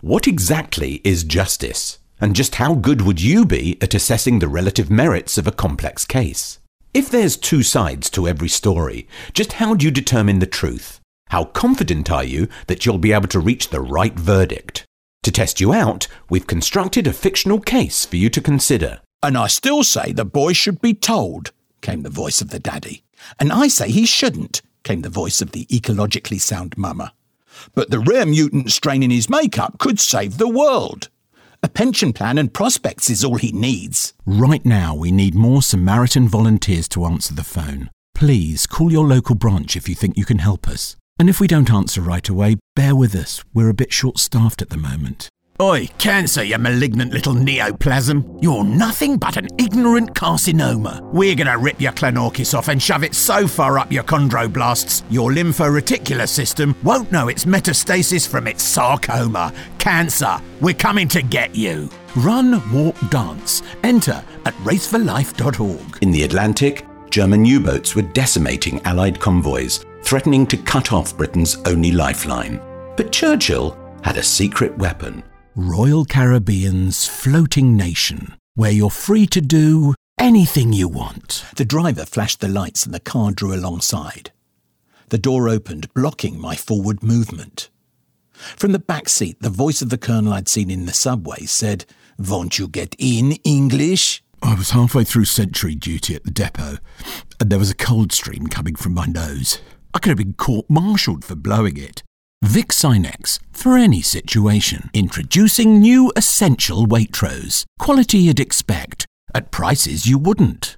What exactly is justice? And just how good would you be at assessing the relative merits of a complex case? If there's two sides to every story, just how do you determine the truth? How confident are you that you'll be able to reach the right verdict? To test you out, we've constructed a fictional case for you to consider. And I still say the boy should be told, came the voice of the daddy. And I say he shouldn't, came the voice of the ecologically sound mama. But the rare mutant strain in his makeup could save the world. A pension plan and prospects is all he needs. Right now, we need more Samaritan volunteers to answer the phone. Please call your local branch if you think you can help us. And if we don't answer right away, bear with us. We're a bit short-staffed at the moment. Oi, cancer, you malignant little neoplasm. You're nothing but an ignorant carcinoma. We're going to rip your Clonorchis off and shove it so far up your chondroblasts, your lymphoreticular system won't know its metastasis from its sarcoma. Cancer, we're coming to get you. Run, walk, dance. Enter at raceforlife.org. In the Atlantic, German U-boats were decimating Allied convoys, threatening to cut off Britain's only lifeline. But Churchill had a secret weapon. Royal Caribbean's floating nation, where you're free to do anything you want. The driver flashed the lights and the car drew alongside. The door opened, blocking my forward movement. From the back seat, the voice of the colonel I'd seen in the subway said, "Won't you get in, English?" I was halfway through sentry duty at the depot, and there was a cold stream coming from my nose. I could have been court-martialed for blowing it. Vic Sinex, for any situation. Introducing new essential Waitrose. Quality you'd expect, at prices you wouldn't.